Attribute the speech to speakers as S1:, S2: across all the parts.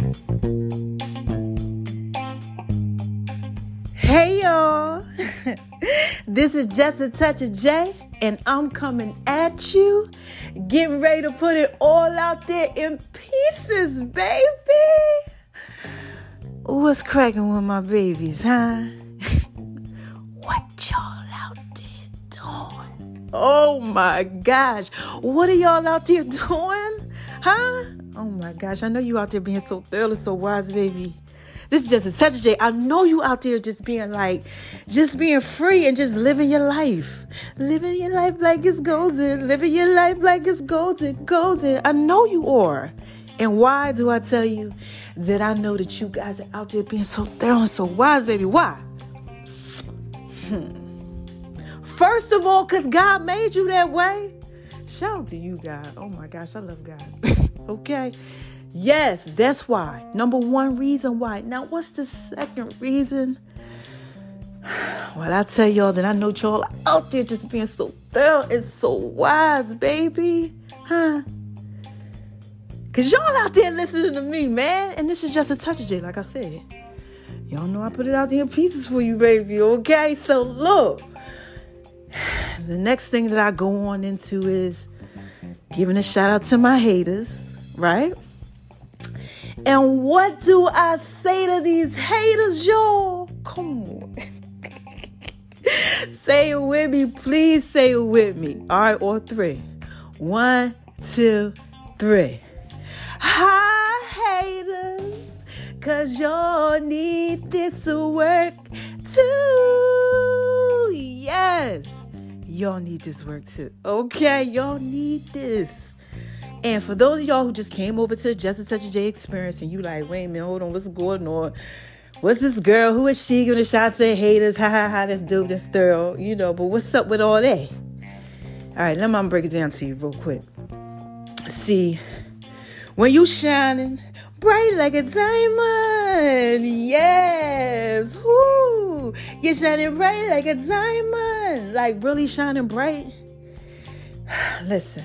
S1: Hey y'all, this is Just a Touch of J, and I'm coming at you, getting ready to put it all out there in pieces, baby. What's cracking with my babies, huh? What y'all out there doing? Oh my gosh, what are y'all out there doing, huh? Oh my gosh, I know you out there being so thorough, so wise, baby. This is Just a Touch of J. I know you out there just being free and just living your life. Living your life like it's golden. Living your life like it's golden, golden. I know you are. And why do I tell you that I know that you guys are out there being so thorough and so wise, baby? Why? First of all, because God made you that way. Shout out to you, God. Oh my gosh, I love God. Okay? Yes, that's why. Number one reason why. Now, what's the second reason? Well, I tell y'all that I know y'all out there just being so thorough and so wise, baby. Huh? Because y'all out there listening to me, man. And this is Just a Touch of J, like I said. Y'all know I put it out there in pieces for you, baby. Okay? So, look. The next thing that I go on into is giving a shout out to my haters, right? And what do I say to these haters, y'all? Come on. Say it with me. Please say it with me. All right, all three. 1, 2, 3. Hi, haters. Because y'all need this to work too. Yes. Y'all need this work too. Okay, y'all need this. And for those of y'all who just came over to the Just a Touch of J experience and you like, wait a minute, hold on, what's going on? What's this girl? Who is she? Giving a shot to haters. Ha ha ha, that's dope, that's thorough. You know, but what's up with all that? All right, let me break it down to you real quick. See, when you shining bright like a diamond, yes, whoo, you're shining bright like a diamond, like really shining bright. Listen.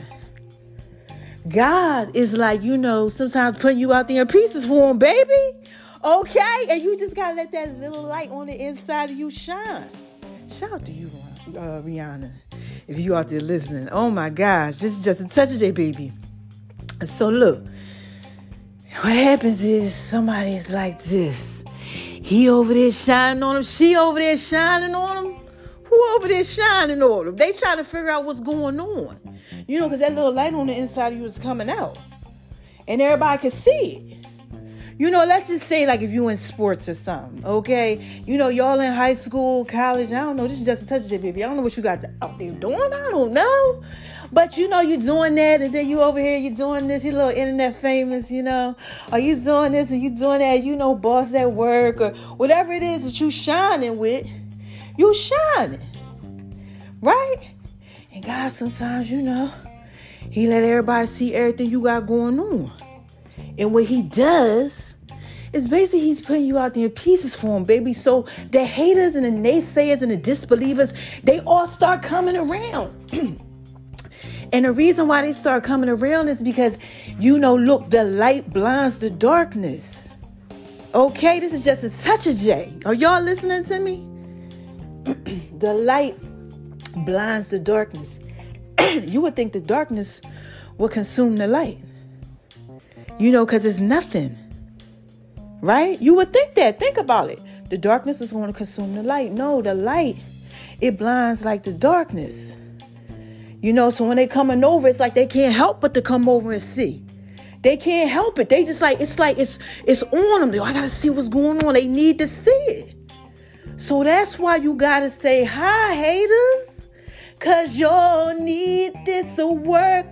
S1: God is like, sometimes putting you out there in pieces for him, baby. Okay? And you just got to let that little light on the inside of you shine. Shout out to you, Rihanna, if you out there listening. Oh, my gosh. This is Just a Touch of J, baby. So, look. What happens is somebody's like this. He over there shining on him. She over there shining on him. Who over there shining on them? They trying to figure out what's going on. Because that little light on the inside of you is coming out. And everybody can see it. Let's just say like if you in sports or something, okay? Y'all in high school, college, I don't know. This is Just a Touch of J, baby. I don't know what you got out there doing. I don't know. But you're doing that, and then you over here, you're doing this, you little internet famous, Or you doing this and you doing that, boss at work or whatever it is that you shining with. You shining, right? And God sometimes, he let everybody see everything you got going on. And what he does is basically he's putting you out there in pieces for him, baby. So the haters and the naysayers and the disbelievers, they all start coming around. And the reason why they start coming around is because, look, the light blinds the darkness. Okay, this is Just a Touch of J. Are y'all listening to me? The light blinds the darkness. You would think the darkness will consume the light. Because it's nothing. Right? You would think that. Think about it. The darkness is going to consume the light. No, the light, it blinds like the darkness. So when they coming over, it's like they can't help but to come over and see. They can't help it. They just it's on them. I got to see what's going on. They need to see it. So that's why you got to say, hi, haters, because y'all need this to work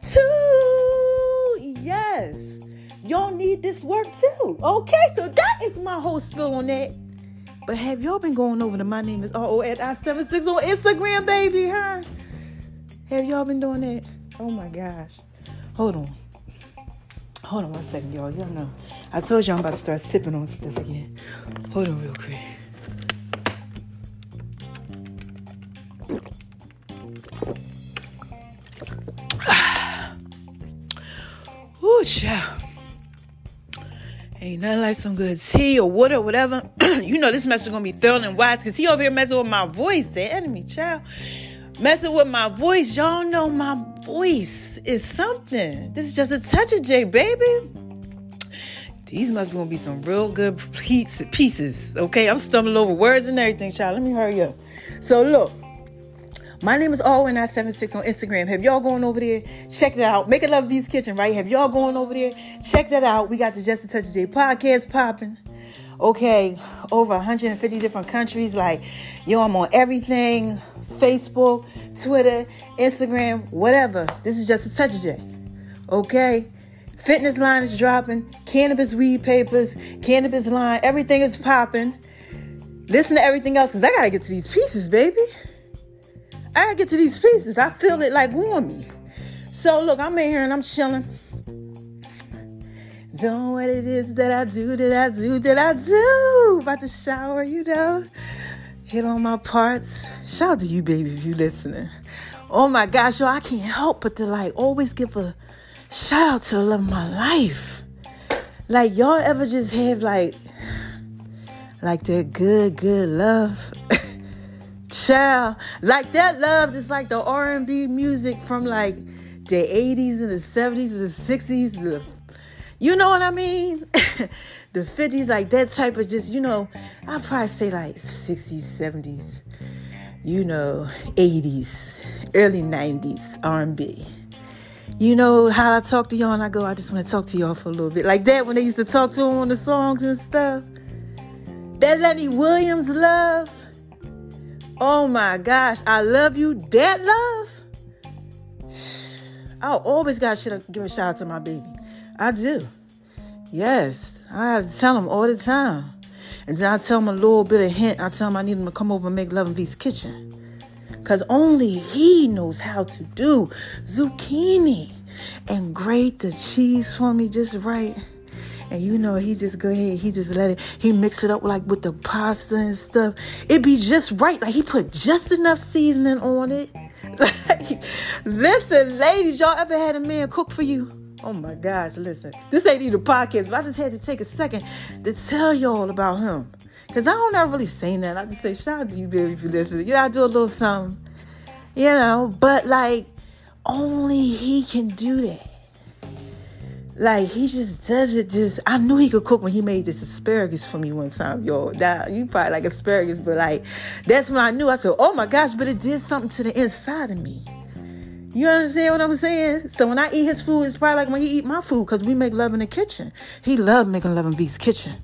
S1: too. Yes, y'all need this work too. Okay, so that is my whole spill on that. But have y'all been going over to My Name is RO@I76 on Instagram, baby, huh? Have y'all been doing that? Oh, my gosh. Hold on 1 second, y'all. Y'all know. I told you I'm about to start sipping on stuff again. Hold on real quick. Ooh, child. Ain't nothing like some good tea or water or whatever. You know this message is going to be thorough and wise because he over here messing with my voice. The enemy, child. Messing with my voice. Y'all know my voice is something. This is just a touch of J, baby. These must be going to be some real good pieces. Okay, I'm stumbling over words and everything, child. Let me hurry up. So, look. My name is Alwyn976 on Instagram. Have y'all going over there? Check it out. Make It Love V's Kitchen, right? Have y'all going over there? Check that out. We got the Just a Touch of J podcast popping. Okay, over 150 different countries. Like, yo, I'm on everything. Facebook, Twitter, Instagram, whatever. This is Just a Touch of J. Okay? Fitness line is dropping. Cannabis weed papers. Cannabis line. Everything is popping. Listen to everything else because I got to get to these pieces, baby. I gotta get to these pieces. I feel it like on me. So look, I'm in here and I'm chilling. Doing what it is that I do. About to shower, you know. Hit on my parts. Shout out to you, baby, if you listening. Oh my gosh, yo, I can't help but to like always give a shout out to the love of my life. Like y'all ever just have like that good love? Child, like that love is like the R&B music from like the 80s and the 70s and the 60s. You know what I mean? The 50s, like that type of just, you know, I'd probably say like 60s, 70s, you know, 80s, early 90s R&B. You know how I talk to y'all and I go, I just want to talk to y'all for a little bit. Like that when they used to talk to them on the songs and stuff. That Lenny Williams love. Oh my gosh, I love you. That love. I always gotta give a shout out to my baby. I do. Yes, I have to tell him all the time. And then I tell him a little bit of hint. I tell him I need him to come over and make Love in V's Kitchen. Because only he knows how to do zucchini and grate the cheese for me just right. And you know, he just go ahead, he just let it, he mix it up like with the pasta and stuff. It be just right. Like he put just enough seasoning on it. Like, listen, ladies, y'all ever had a man cook for you? Oh my gosh, listen. This ain't even a podcast, but I just had to take a second to tell y'all about him. Because I don't ever really say that. I just say, shout out to you, baby, if you listen. You know, I do a little something. You know, but like, only he can do that. Like, he just does it just... I knew he could cook when he made this asparagus for me one time, y'all. Now, you probably like asparagus, but, like, that's when I knew. I said, oh, my gosh, but it did something to the inside of me. You understand what I'm saying? So when I eat his food, it's probably like when he eat my food because we make love in the kitchen. He loved making love in V's Kitchen.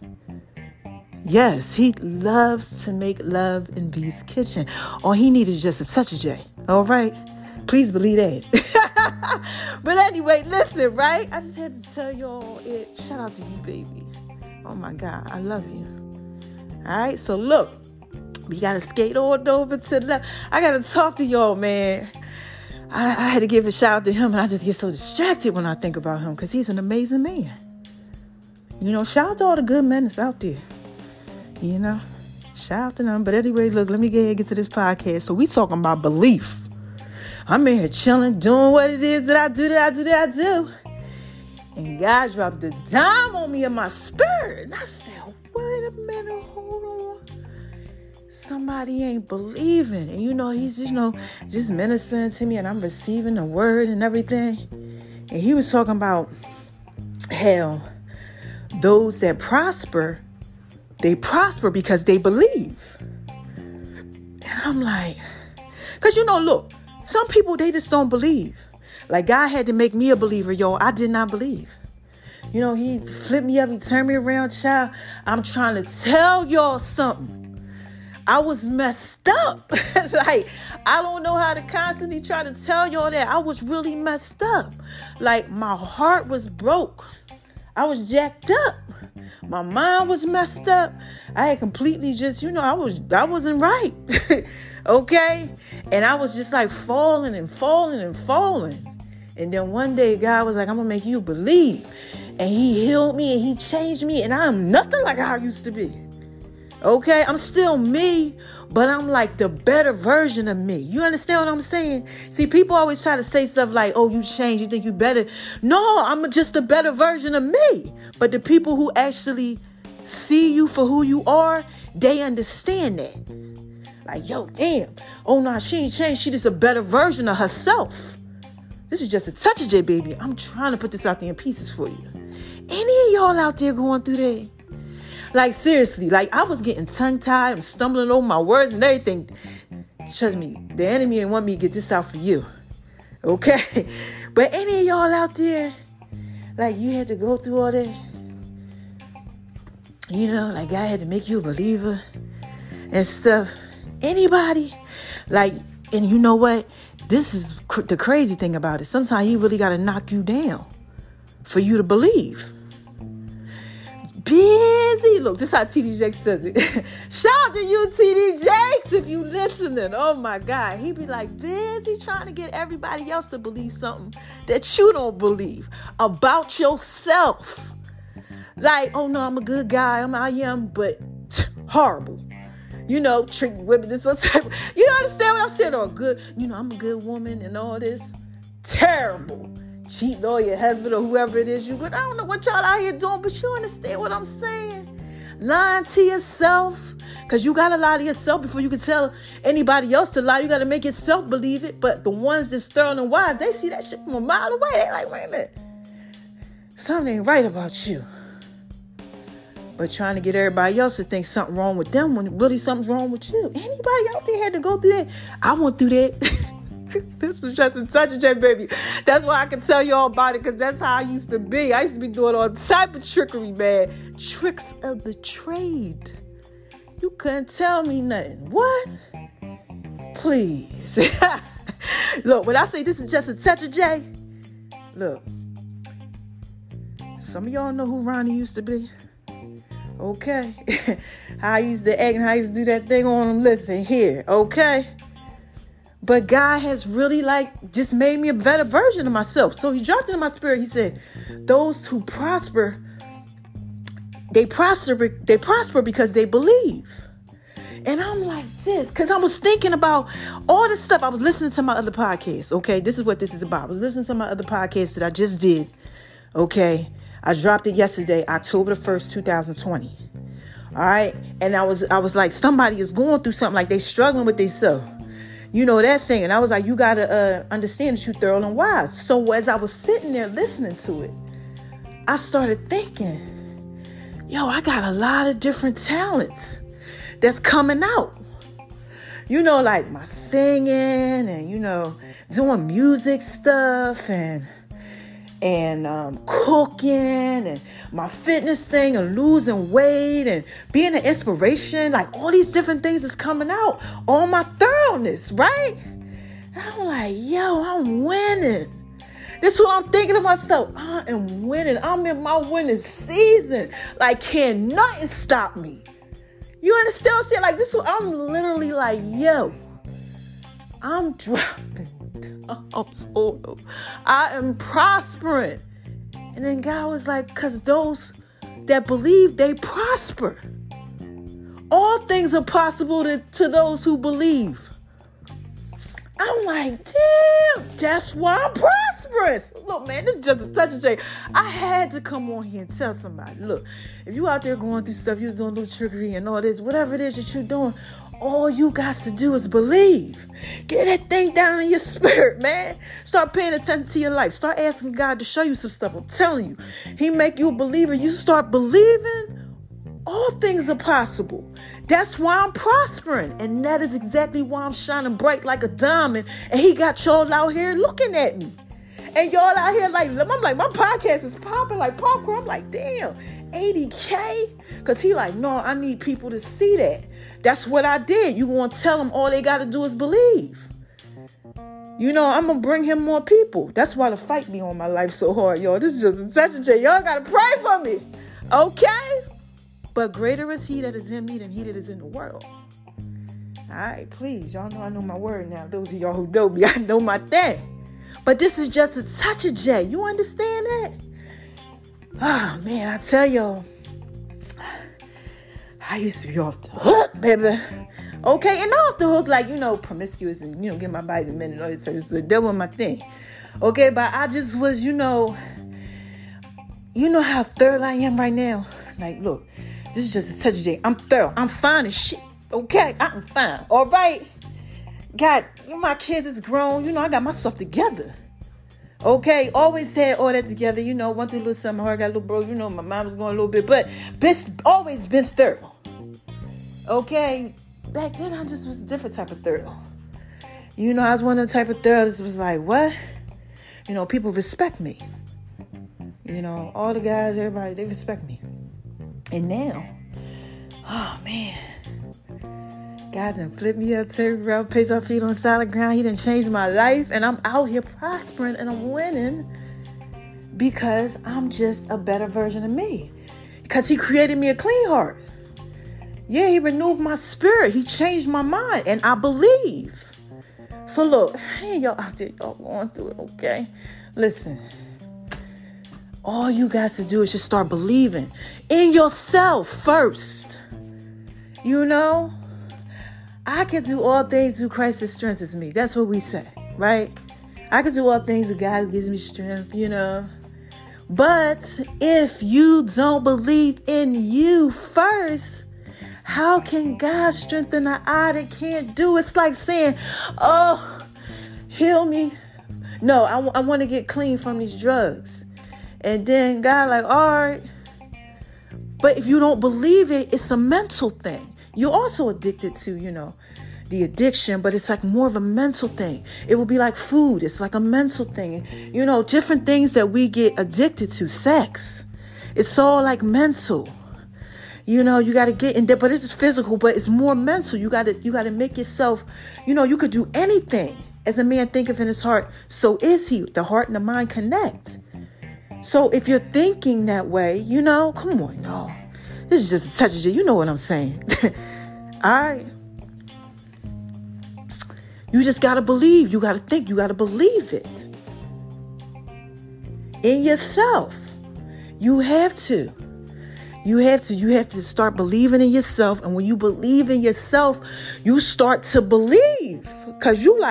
S1: Yes, he loves to make love in V's Kitchen. All he needed is just a touch of J. All right? Please believe that. But anyway, listen, right? I just had to tell y'all it. Shout out to you, baby. Oh my God, I love you. All right, so look, we got to skate on over to the left. I got to talk to y'all, man. I had to give a shout out to him, and I just get so distracted when I think about him because he's an amazing man. You know, shout out to all the good men that's out there. You know, shout out to them. But anyway, look, let me get to this podcast. So we talking about belief. I'm in here chilling, doing what it is that I do. And God dropped a dime on me in my spirit. And I said, wait a minute, hold on. Somebody ain't believing. And you know, he's just ministering to me and I'm receiving the word and everything. And he was talking about how those that prosper, they prosper because they believe. And I'm like, because you know, look, some people, they just don't believe. Like God had to make me a believer, y'all. I did not believe. You know, he flipped me up. He turned me around, child. I'm trying to tell y'all something. I was messed up. Like, I don't know how to constantly try to tell y'all that. I was really messed up. Like, my heart was broke. I was jacked up. My mind was messed up. I had completely just, you know, I wasn't right. Okay? And I was just like falling. And then one day God was like, I'm going to make you believe. And he healed me and he changed me. And I am nothing like how I used to be. Okay, I'm still me, but I'm like the better version of me. You understand what I'm saying? See, people always try to say stuff like, oh, you changed, you think you better. No, I'm just a better version of me. But the people who actually see you for who you are, they understand that. Like, yo, damn. Oh, no, she ain't changed. She just a better version of herself. This is just a touch of J, baby. I'm trying to put this out there in pieces for you. Any of y'all out there going through that? Like, seriously, like, I was getting tongue-tied and stumbling over my words and everything. Trust me, the enemy ain't want me to get this out for you. Okay? But any of y'all out there, like, you had to go through all that? You know, like, God had to make you a believer and stuff. Anybody? Like, and you know what? This is the crazy thing about it. Sometimes he really got to knock you down for you to believe. Busy. Look, this is how TD Jakes says it. Shout out to you, TD Jakes, if you listening. Oh, my God. He be like, busy trying to get everybody else to believe something that you don't believe about yourself. Like, oh, no, I'm a good guy. I am, but horrible. You know, treat women this type. You understand what I'm saying? Or good, you know, I'm a good woman and all this. Terrible. Cheating on your husband or whoever it is you with. I don't know what y'all out here doing, but you understand what I'm saying? Lying to yourself. Because you got to lie to yourself before you can tell anybody else to lie. You got to make yourself believe it. But the ones that's thorough and wise, they see that shit from a mile away. They like, wait a minute. Something ain't right about you. But trying to get everybody else to think something wrong with them when really something's wrong with you. Anybody out there had to go through that? I went through that. This was just a touch of that, baby. That's why I can tell you all about it, because that's how I used to be. I used to be doing all type of trickery, man. Tricks of the trade. You couldn't tell me nothing. What? Please. Look, when I say this is just a touch of J, look. Some of y'all know who Ronnie used to be. Okay. How I used to act and how I used to do that thing on him. Listen here. Okay. But God has really just made me a better version of myself. So he dropped into my spirit. He said, those who prosper, they prosper because they believe. And I'm like this, because I was thinking about all this stuff. I was listening to my other podcast. Okay. This is what this is about. I was listening to my other podcast that I just did. Okay. I dropped it yesterday, October the 1st, 2020. All right. And I was like, somebody is going through something, like they struggling with themselves. You know, that thing. And I was like, you got to understand that you're thorough and wise. So as I was sitting there listening to it, I started thinking, yo, I got a lot of different talents that's coming out. You know, like my singing and, you know, doing music stuff and cooking and my fitness thing and losing weight and being an inspiration, like all these different things is coming out on my thoroughness, right? And I'm like, yo, I'm winning. This is what I'm thinking to myself. I am winning. I'm in my winning season. Like, can nothing stop me? You understand what I'm saying? Like, this is what I'm literally like, yo, I'm dropping. I am prospering. And then God was like, because those that believe, they prosper. All things are possible to those who believe. I'm like, damn, that's why I'm prosperous. Look, man, this is just a touch of shade. I had to come on here and tell somebody, look, if you out there going through stuff, you're doing a little trickery and all this, whatever it is that you're doing, all you got to do is believe. Get that thing down in your spirit, man. Start paying attention to your life. Start asking God to show you some stuff. I'm telling you, he make you a believer. You start believing, all things are possible. That's why I'm prospering. And that is exactly why I'm shining bright like a diamond. And he got y'all out here looking at me. And y'all out here like, I'm like, my podcast is popping like popcorn. I'm like, damn, 80K? Because he like, no, I need people to see that. That's what I did. You going to tell them all they got to do is believe. You know, I'm going to bring him more people. That's why the fight be on my life so hard, y'all. This is just a touch of J. Y'all got to pray for me. Okay? But greater is he that is in me than he that is in the world. All right, please. Y'all know I know my word now. Those of y'all who know me, I know my thing. But this is just a touch of J. You understand that? Oh, man, I tell y'all. I used to be off the hook, baby. Okay, and not off the hook like, promiscuous and, get my body a minute. All that stuff. That was my thing. Okay, but I just was, how thorough I am right now. Like, look, this is just a touch of J. I'm thorough. I'm fine as shit. Okay, I'm fine. All right. God, my kids is grown. I got my stuff together. Okay, always had all that together. Went through a little something hard, got a little broke. My mind was going a little bit, but always been thorough. Okay, back then I just was a different type of thorough. I was one of the type of thorough that was like, what? People respect me. All the guys, everybody, they respect me. And now, oh man, God done flipped me up, turned around, placed our feet on solid ground. He done changed my life, and I'm out here prospering, and I'm winning because I'm just a better version of me. Because he created me a clean heart. Yeah, he renewed my spirit. He changed my mind, and I believe. So look, hey, y'all out there, y'all going through it, okay? Listen, all you guys to do is just start believing in yourself first. I can do all things through Christ that strengthens me. That's what we say, right? I can do all things through God who gives me strength, But if you don't believe in you first, how can God strengthen an eye that can't do? It's like saying, oh, heal me. No, I want to get clean from these drugs. And then God like, all right. But if you don't believe it, it's a mental thing. You're also addicted to, the addiction, but it's like more of a mental thing. It will be like food. It's like a mental thing. Different things that we get addicted to, sex. It's all like mental. You got to get in there, but it's physical, but it's more mental. You got to make yourself, you could do anything. As a man thinketh in his heart, so is he. The heart and the mind connect. So if you're thinking that way, come on, y'all. This is just a touch of it. You know what I'm saying. All right. You just got to believe. You got to think. You got to believe it. In yourself. You have to. You have to start believing in yourself. And when you believe in yourself, you start to believe. Because you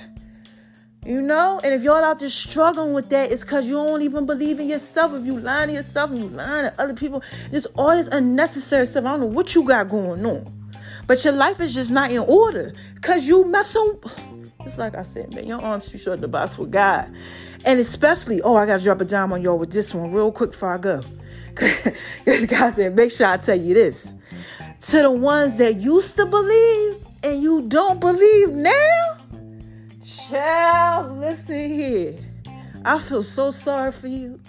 S1: and if y'all out there struggling with that, it's because you don't even believe in yourself. If you lying to yourself and you lying to other people, just all this unnecessary stuff. I don't know what you got going on. But your life is just not in order. Because you messing. It's like I said, man, your arms too short to the box with God. And especially, I got to drop a dime on y'all with this one real quick before I go. Because God said, make sure I tell you this. To the ones that used to believe and you don't believe now, child, listen here. I feel so sorry for you.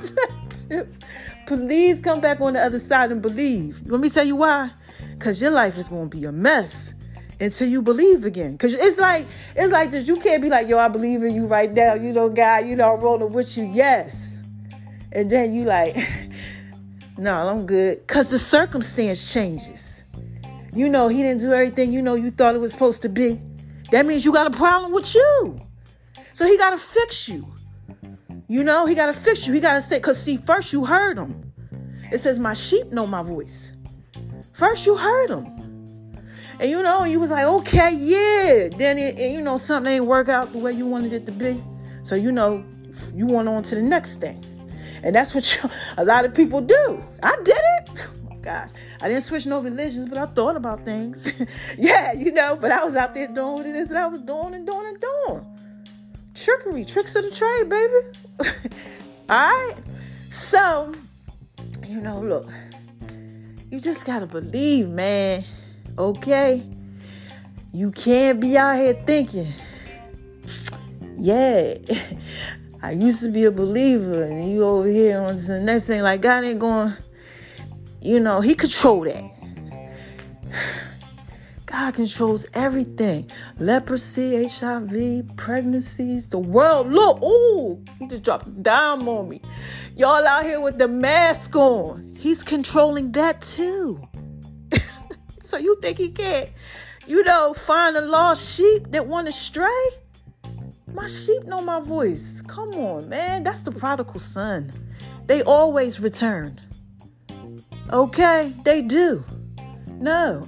S1: Please come back on the other side and believe. Let me tell you why. Because your life is going to be a mess until you believe again. Because it's like this. You can't be like, yo, I believe in you right now. God, I'm rolling with you. Yes. And then you like, no, I'm good. Because the circumstance changes. He didn't do everything, you thought it was supposed to be. That means you got a problem with you. So he got to fix you. He got to fix you. He got to say, because see, first you heard him. It says, my sheep know my voice. First you heard him. And you was like, okay, yeah. Then something ain't work out the way you wanted it to be. So you went on to the next thing. And that's what a lot of people do. I did it. Oh, God. I didn't switch no religions, but I thought about things. Yeah, but I was out there doing what it is that I was doing and doing and doing. Trickery, tricks of the trade, baby. All right. So, look, you just got to believe, man. Okay. You can't be out here thinking, yeah, I used to be a believer, and you over here on the next thing, like God ain't going, he control that. God controls everything. Leprosy, HIV, pregnancies, the world. Look, ooh, he just dropped a dime on me. Y'all out here with the mask on. He's controlling that too. So you think he can't, find a lost sheep that want to stray? My sheep know my voice. Come on, man. That's the prodigal son. They always return. Okay, they do. No,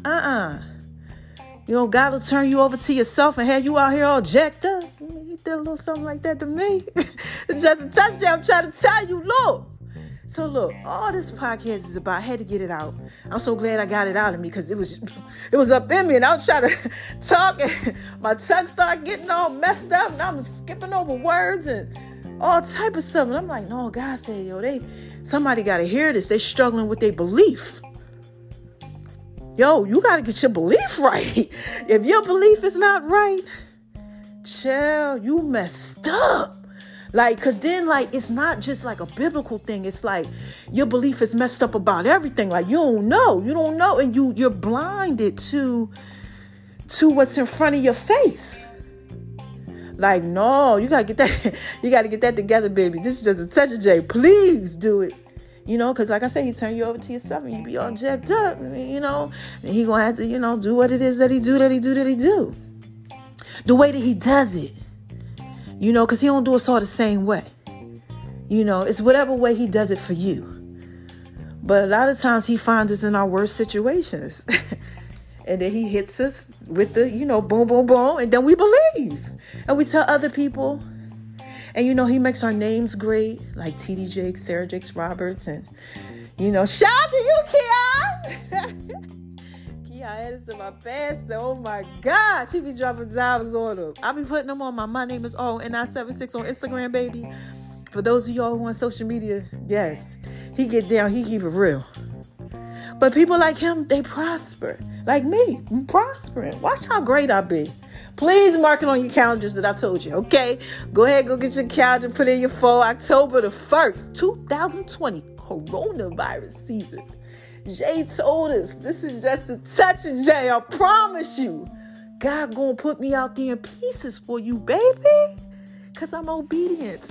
S1: You know, God will turn you over to yourself and have you out here all jacked up. He did a little something like that to me. It's just a touchdown. I'm trying to tell you, look. So look, all this podcast is about, I had to get it out. I'm so glad I got it out of me because it was up in me and I was trying to talk and my tongue started getting all messed up and I'm skipping over words and all type of stuff. And I'm like, no, God said, yo, somebody got to hear this. They struggling with their belief. Yo, you got to get your belief right. If your belief is not right, child, you messed up. Like, because then, like, it's not just like a biblical thing. It's like your belief is messed up about everything. Like, you don't know. And you're blinded to what's in front of your face. Like, no, you got to get that. You got to get that together, baby. This is just a touch of J. Please do it. You know, because like I said, he turn you over to yourself and you be all jacked up, you know. And he going to have to, you know, do what it is that he do. The way that he does it. You know, because he don't do us all the same way. You know, it's whatever way he does it for you. But a lot of times he finds us in our worst situations. And then he hits us with the, you know, boom, boom, boom. And then we believe. And we tell other people. And, you know, he makes our names great. Like T.D. Jakes, Sarah Jakes Roberts. And, you know, shout out to you, Keon. Edison, my pastor. Oh my gosh, he be dropping dimes on them. I be putting them on my name is N976 on Instagram, baby. For those of y'all who on social media, yes, he get down, he keep it real. But people like him, they prosper. Like me, I'm prospering. Watch how great I be. Please mark it on your calendars that I told you, okay? Go ahead, go get your calendar, put in your phone. October the 1st, 2020, coronavirus season. Jay told us, this is just a touch of Jay. I promise you. God gonna put me out there in pieces for you, baby. Because I'm obedient.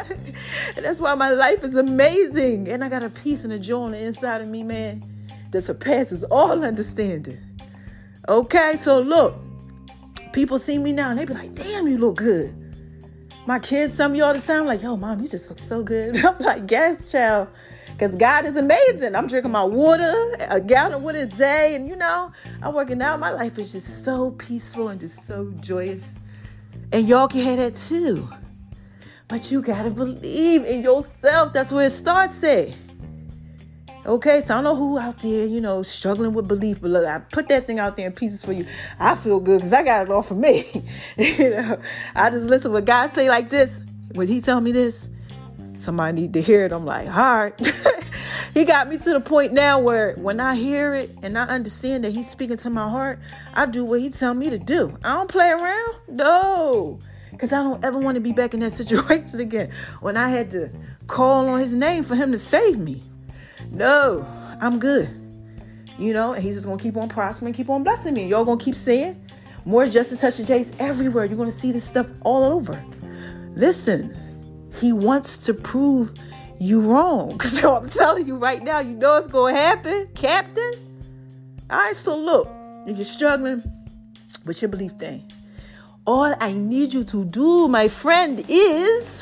S1: And that's why my life is amazing. And I got a peace and a joy on the inside of me, man, that surpasses all understanding. Okay, so look. People see me now and they be like, damn, you look good. My kids, some of you all the time, like, yo, mom, you just look so good. I'm like, yes, child. Because God is amazing. I'm drinking my water, a gallon of water a day. And, you know, I'm working out. My life is just so peaceful and just so joyous. And y'all can have that too. But you got to believe in yourself. That's where it starts at. Okay, so I don't know who out there, you know, struggling with belief. But look, I put that thing out there in pieces for you. I feel good because I got it all for me. You know, I just listen when God say like this. When he tell me this, somebody need to hear it. I'm like, all right. He got me to the point now where when I hear it and I understand that he's speaking to my heart, I do what he tell me to do. I don't play around. No. Because I don't ever want to be back in that situation again. When I had to call on his name for him to save me. No, I'm good. You know, and he's just going to keep on prospering, keep on blessing me. Y'all going to keep seeing more Just a Touch of J's everywhere. You're going to see this stuff all over. Listen, he wants to prove you wrong. So I'm telling you right now, you know it's going to happen, Captain. All right, so look, if you're struggling with your belief thing, all I need you to do, my friend, is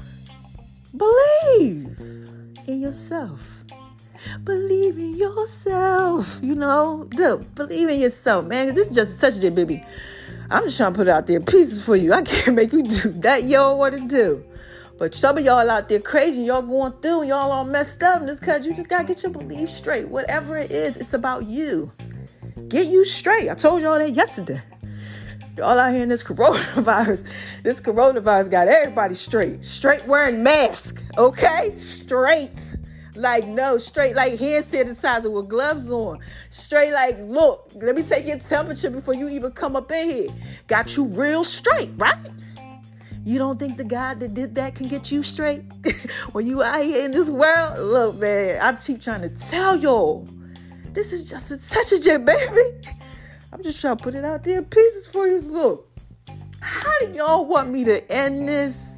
S1: believe in yourself. Believe in yourself, you know. Believe in yourself, man. This is just a touch of it, baby. I'm just trying to put it out there pieces for you. I can't make you do that. You don't want to do. But some of y'all out there crazy, y'all going through, y'all all messed up. And it's because you just got to get your belief straight. Whatever it is, it's about you. Get you straight. I told y'all that yesterday. Y'all out here in this coronavirus. This coronavirus got everybody straight. Straight wearing masks, okay? Straight. Like, no, straight like hand sanitizer with gloves on. Straight like, look, let me take your temperature before you even come up in here. Got you real straight, right? You don't think the God that did that can get you straight? When you out here in this world? Look, man, I keep trying to tell y'all. This is just a touch of J, baby. I'm just trying to put it out there in pieces for you. Look, how do y'all want me to end this?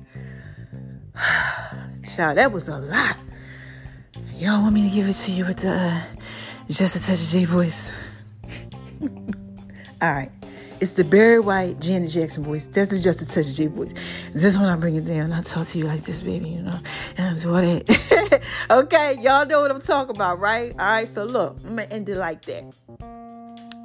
S1: Child, that was a lot. Y'all want me to give it to you with the Just a Touch of J voice? All right. It's the Barry White, Janet Jackson voice. That's the Just a Touch of J voice. This one I bring it down. I talk to you like this, baby, you know. And do all that. Okay, y'all know what I'm talking about, right? All right, so look, I'm going to end it like that.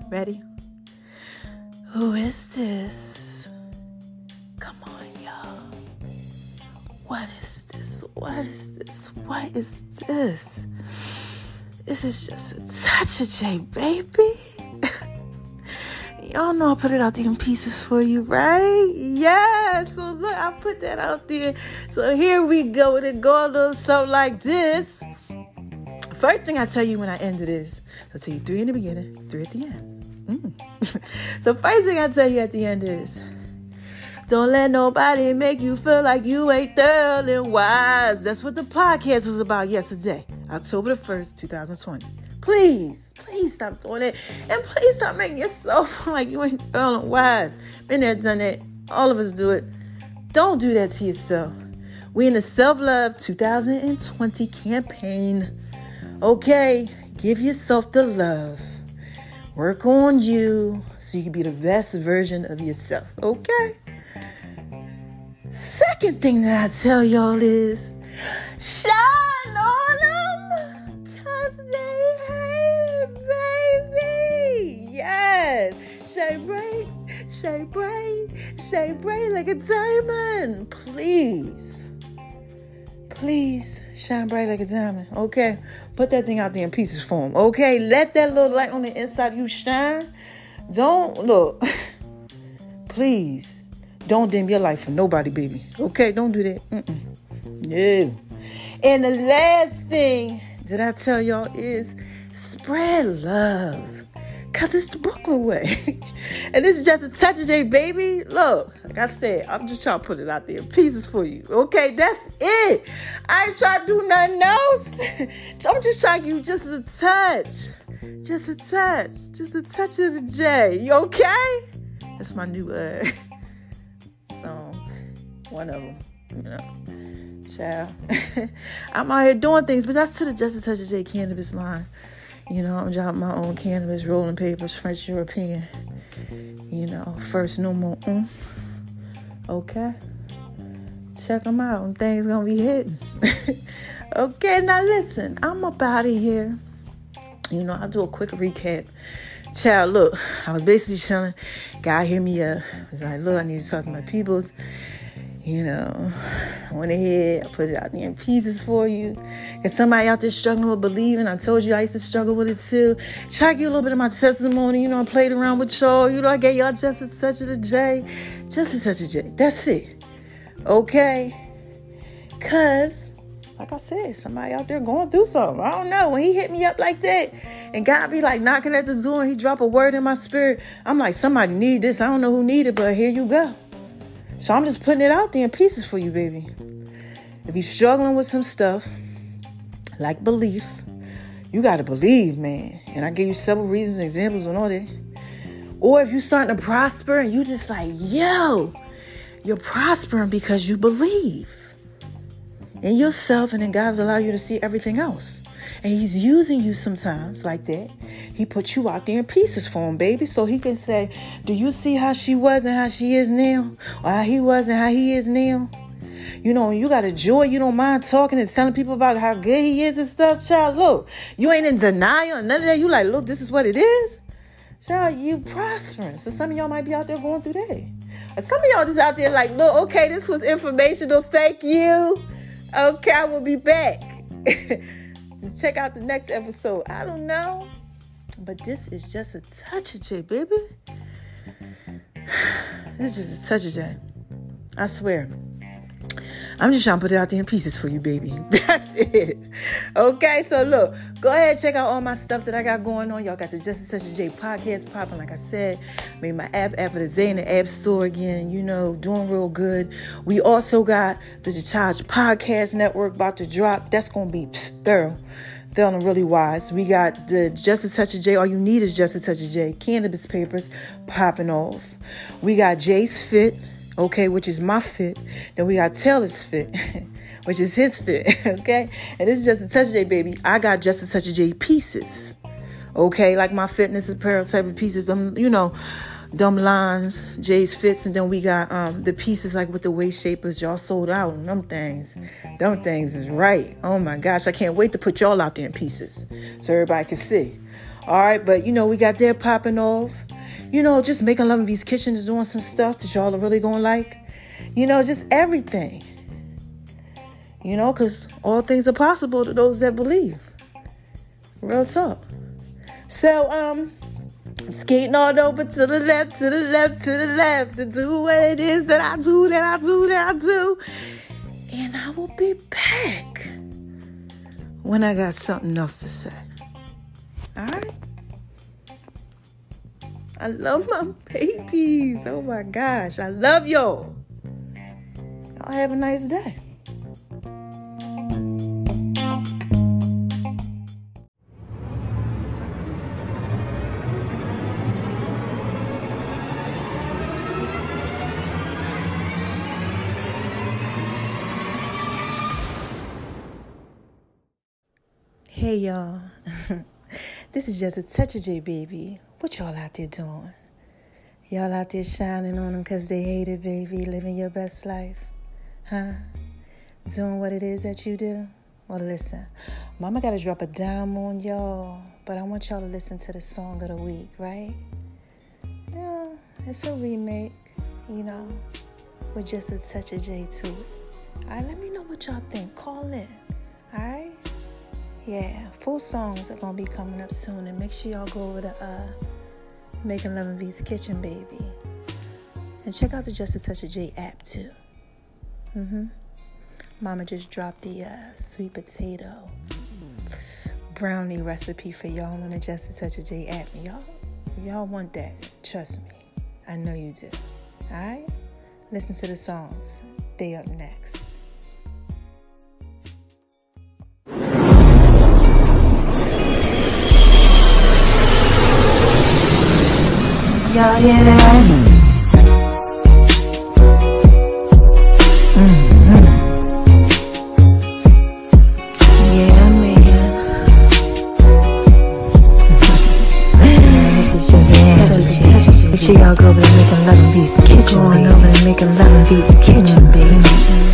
S1: Ready? Who is this? Come on, y'all. What is this? What is this? What is this? This is just a touch of J, baby. Y'all know I put it out there in pieces for you, right? Yeah. So look, I put that out there. So here we go. It go a little something like this. First thing I tell you when I end it is, I'll tell you 3 in the beginning, 3 at the end. So first thing I tell you at the end is, don't let nobody make you feel like you ain't thoroughly and wise. That's what the podcast was about yesterday, October the 1st, 2020. Please stop doing it. And please stop making yourself feel like you ain't thoroughly and wise. Been there, done that. All of us do it. Don't do that to yourself. We in the Self-Love 2020 campaign. Okay, give yourself the love. Work on you so you can be the best version of yourself. Okay? Second thing that I tell y'all is, shine on them, cause they hate it, baby. Yes. Shine bright, shine bright, shine bright like a diamond. Please shine bright like a diamond. Okay? Put that thing out there in pieces for them. Okay? Let that little light on the inside of you shine. Don't, look. Please. Don't dim your light for nobody, baby. Okay? Don't do that. No. And the last thing that I tell y'all is spread love. Because it's the Brooklyn way. And this is just a touch of J, baby. Look, like I said, I'm just trying to put it out there in pieces for you. Okay, that's it. I ain't trying to do nothing else. I'm just trying to give you just a touch. Just a touch. Just a touch of the J. You okay? That's my new song. One of them. You know. Child. I'm out here doing things, but that's to the Just a Touch of J cannabis line. You know, I'm dropping my own cannabis, rolling papers, French European. You know, first numeral un. Okay? Check them out. Them things gonna be hitting. Okay, now listen. I'm up out of here. You know, I'll do a quick recap. Child, look. I was basically chilling. Guy hit me up. I was like, look, I need to talk to my peoples. You know, I went ahead, I put it out there in pieces for you. Because somebody out there struggling with believing. I told you I used to struggle with it too. Try to give you a little bit of my testimony. You know, I played around with y'all. You know, I gave y'all just a touch of the J. Just a touch of J. That's it. Okay? Because, like I said, somebody out there going through something. I don't know. When he hit me up like that, and God be like knocking at the door, and he drop a word in my spirit, I'm like, somebody need this. I don't know who need it, but here you go. So I'm just putting it out there in pieces for you, baby. If you're struggling with some stuff, like belief, you got to believe, man. And I gave you several reasons and examples on all that. Or if you're starting to prosper and you just like, yo, you're prospering because you believe in yourself, and then God's allowed you to see everything else. And he's using you sometimes like that. He put you out there in pieces for him, baby. So he can say, do you see how she was and how she is now? Or how he was and how he is now? You know, you got a joy. You don't mind talking and telling people about how good he is and stuff. Child, look, you ain't in denial and none of that. You like, look, this is what it is. Child, you prospering. So some of y'all might be out there going through that. Or some of y'all just out there like, look, okay, this was informational. Thank you. Okay, I will be back. Check out the next episode. I don't know. But this is just a touch of J, baby. This is just a touch of J. I swear. I'm just trying to put it out there in pieces for you, baby. That's it. Okay, so look. Go ahead, check out all my stuff that I got going on. Y'all got the Just a Touch of J podcast popping, like I said. Made my app of the day in the app store again. You know, doing real good. We also got the Charge Podcast Network about to drop. That's going to be thorough. They're really wise. We got the Just a Touch of J. All you need is Just a Touch of J. Cannabis papers popping off. We got Jay's Fit. Okay, which is my fit. Then we got Taylor's fit, which is his fit. Okay, and this is Just a Touch of J, baby. I got Just a Touch of J pieces. Okay, like my fitness apparel type of pieces. Them, you know, dumb lines, Jay's fits, and then we got the pieces like with the waist shapers. Y'all sold out on them things. Them things is right. Oh my gosh, I can't wait to put y'all out there in pieces so everybody can see. All right, but we got that popping off. Just Making Love in V's Kitchen is doing some stuff that y'all are really gonna like. Just everything. Because all things are possible to those that believe. Real talk. So, I'm skating all over to the left, to the left, to the left, to do what it is that I do. And I will be back when I got something else to say. All right? I love my babies. Oh my gosh. I love y'all. Y'all have a nice day. Hey y'all. This is just a touch of J, baby. What y'all out there doing? Y'all out there shining on them because they hate it, baby. Living your best life. Huh? Doing what it is that you do? Well, listen. Mama got to drop a dime on y'all. But I want y'all to listen to the song of the week, right? Yeah, it's a remake, with just a touch of J to it. All right, let me know what y'all think. Call in. All right? Yeah, full songs are going to be coming up soon. And make sure y'all go over to Making Love in V's Kitchen, baby. And check out the Just a Touch of J app, too. Mama just dropped the sweet potato brownie recipe for y'all on the Just a Touch of J app. Y'all want that. Trust me. I know you do. All right? Listen to the songs. They up next. Y'all hear that? Yeah, man. This is just a touch of. Make sure y'all go over to Making Love in V's Kitchen. Going over to Making Love in V's Kitchen, baby.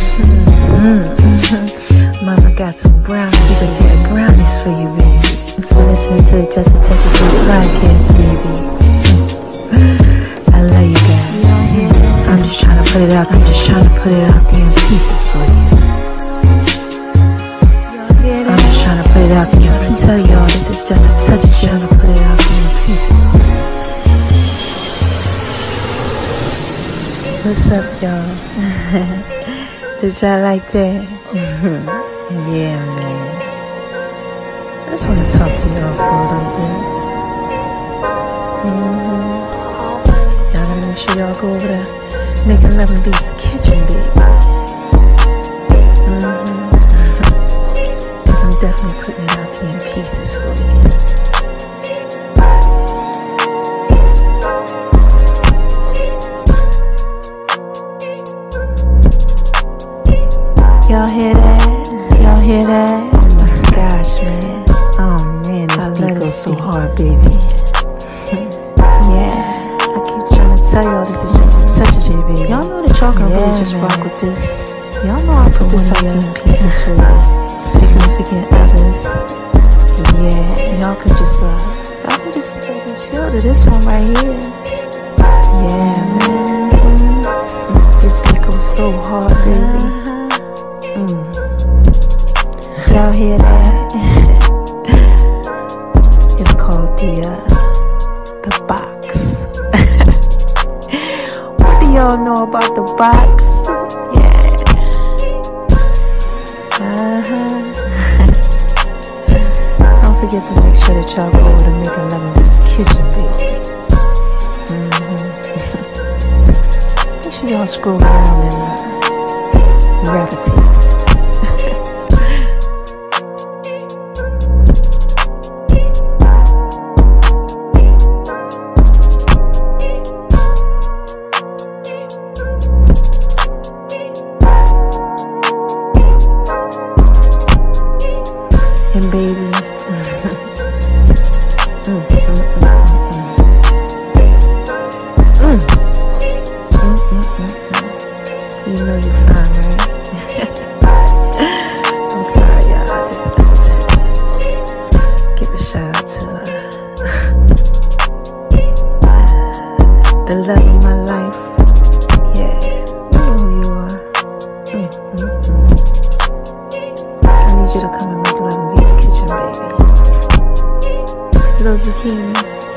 S1: Mama got some brownies. She got brownies for you, baby. Thanks for listening to Just a Touch of J podcast, baby. I love you guys. I'm just trying to put it out there in pieces for you. I'm just trying to put it out there in pieces. Tell y'all this is just a touch of J. Trying to put it out there in pieces for you. What's up, y'all? Did y'all like that? Yeah, man. I just want to talk to y'all for a little bit. Make sure y'all go over there Making Love in V's Kitchen, baby. I'm definitely putting it out there in pieces for you. Y'all hear that? Y'all hear that? Oh, gosh, man. Oh man, this beat goes so hard, baby. Yeah. Tell y'all this is just a touch of J, baby. Y'all know that y'all can really just rock with this. Y'all know I put this out there in pieces for you. Significant others. Yeah, y'all can just take and chill to this one right here. Yeah, man. This beat goes so hard, baby. Y'all hear that? It's called the box. Y'all know about the box? Yeah. Don't forget to make sure that y'all go over to Making Love in V's Kitchen, baby. Make sure y'all scroll around and gravitate. And baby, you know you're fine, right? little zucchini.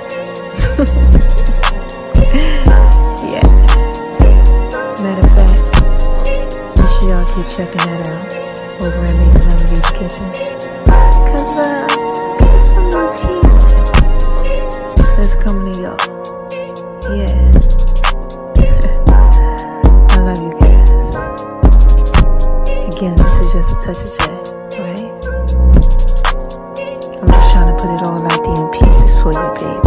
S1: Yeah. Matter of fact, make sure y'all keep checking that out over at Making Memories Kitchen. Cause got some new people that's coming to y'all. Yeah. I love you guys. Again, this is just a touch of J, right? I'm just trying to put it all out there in pieces for you, baby.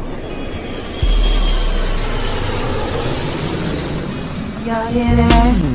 S1: Y'all hear that?